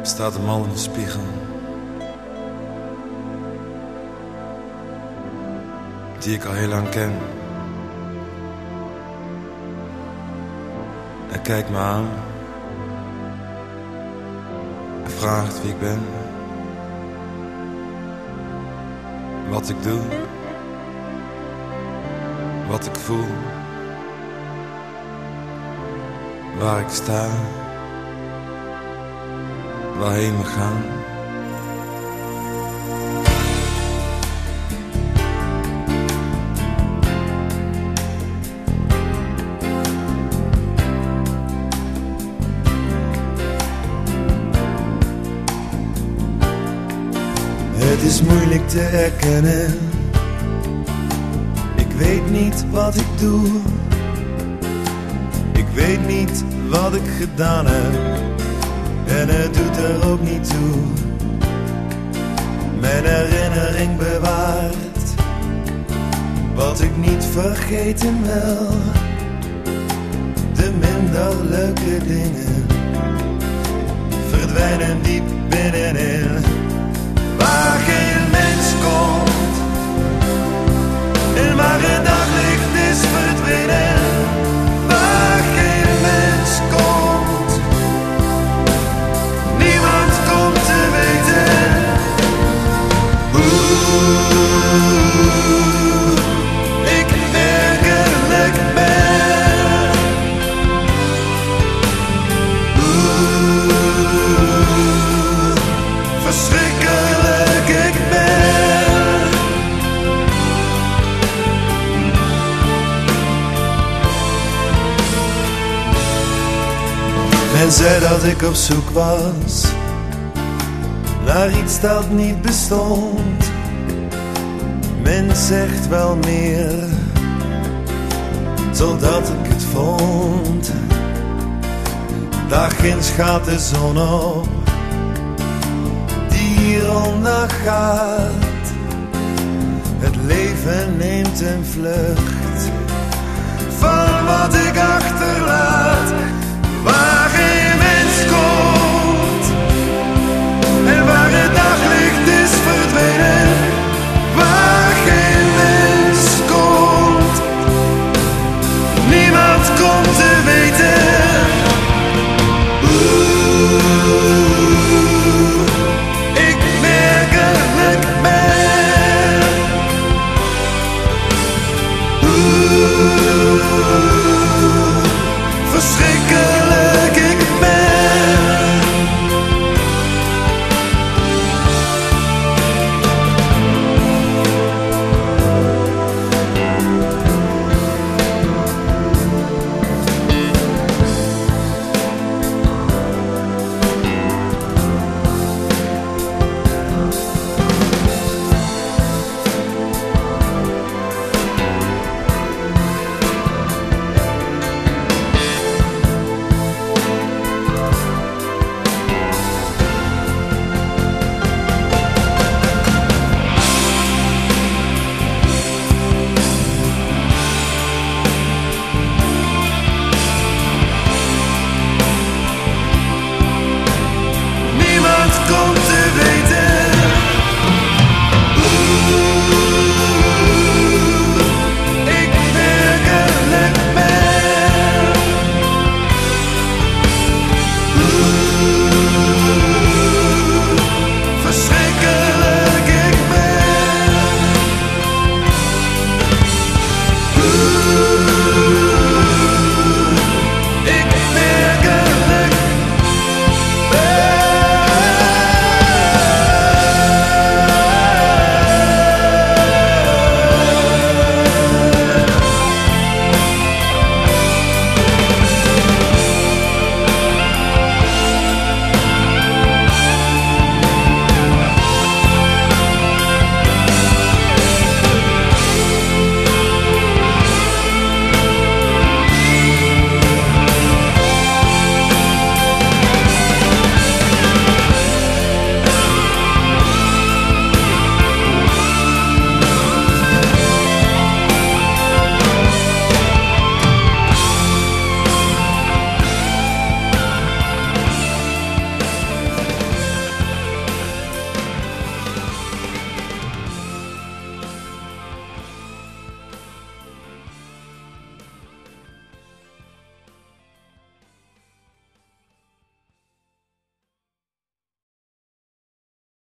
staat een man in de spiegel. Die ik al heel lang ken. Hij kijkt me aan. Hij vraagt wie ik ben. Wat ik doe. Wat ik voel. Waar ik sta. Waarheen we gaan. Het is moeilijk te herkennen. Ik weet niet wat ik doe. Ik weet niet wat ik gedaan heb. En het doet er ook niet toe. Mijn herinnering bewaart wat ik niet vergeten wil. De minder leuke dingen verdwijnen diep binnenin. Waar geen mens komt en waar het daglicht is verdwenen. Waar geen mens komt, niemand komt te weten hoe ik werkelijk ben. Hoe verschrikkelijk ik ben. Men zei dat ik op zoek was naar iets dat niet bestond. Men zegt wel meer, totdat ik het vond. Daar ginds gaat de zon op, die hier ondergaat. Het leven neemt een vlucht van wat ik achterlaat. Waar geen